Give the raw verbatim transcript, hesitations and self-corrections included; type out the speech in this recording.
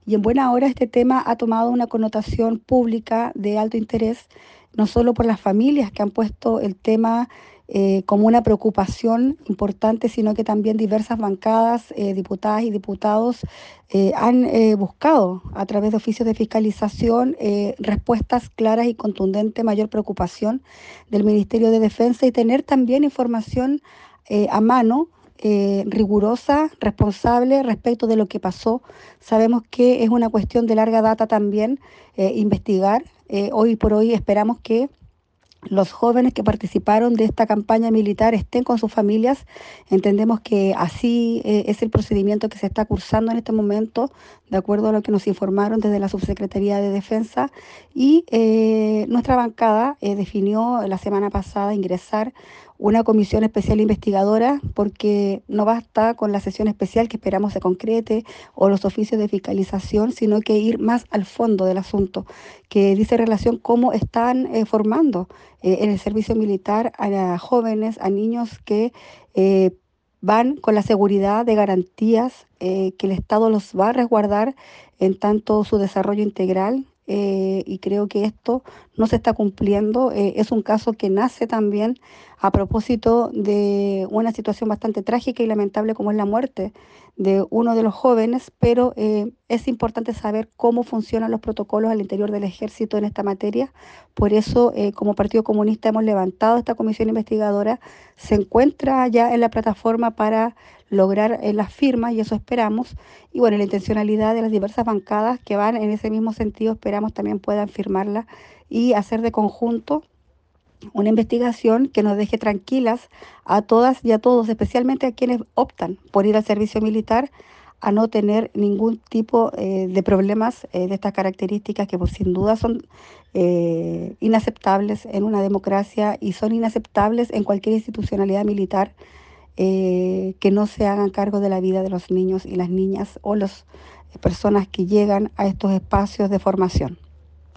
y en buena hora este tema ha tomado una connotación pública de alto interés, no solo por las familias que han puesto el tema eh, como una preocupación importante, sino que también diversas bancadas, eh, diputadas y diputados eh, han eh, buscado a través de oficios de fiscalización eh, respuestas claras y contundentes, mayor preocupación del Ministerio de Defensa y tener también información eh, a mano eh, rigurosa, responsable respecto de lo que pasó. Sabemos que es una cuestión de larga data también eh, investigar. Eh, hoy por hoy esperamos que los jóvenes que participaron de esta campaña militar estén con sus familias. Entendemos que así eh, es el procedimiento que se está cursando en este momento, de acuerdo a lo que nos informaron desde la Subsecretaría de Defensa. Y eh, nuestra bancada eh, definió la semana pasada ingresar una comisión especial investigadora, porque no basta con la sesión especial que esperamos se concrete o los oficios de fiscalización, sino que ir más al fondo del asunto, que dice relación cómo están eh, formando eh, en el servicio militar a, a jóvenes, a niños que eh, van con la seguridad de garantías eh, que el Estado los va a resguardar en tanto su desarrollo integral. Eh, y creo que esto no se está cumpliendo. Eh, es un caso que nace también a propósito de una situación bastante trágica y lamentable como es la muerte de uno de los jóvenes, pero eh, es importante saber cómo funcionan los protocolos al interior del ejército en esta materia. Por eso, eh, como Partido Comunista hemos levantado esta comisión investigadora, se encuentra ya en la plataforma para lograr eh, las firmas y eso esperamos. Y bueno, la intencionalidad de las diversas bancadas que van en ese mismo sentido, esperamos también puedan firmarla y hacer de conjunto una investigación que nos deje tranquilas a todas y a todos, especialmente a quienes optan por ir al servicio militar, a no tener ningún tipo eh, de problemas eh, de estas características que pues, sin duda son eh, inaceptables en una democracia y son inaceptables en cualquier institucionalidad militar, eh, que no se hagan cargo de la vida de los niños y las niñas o las personas que llegan a estos espacios de formación.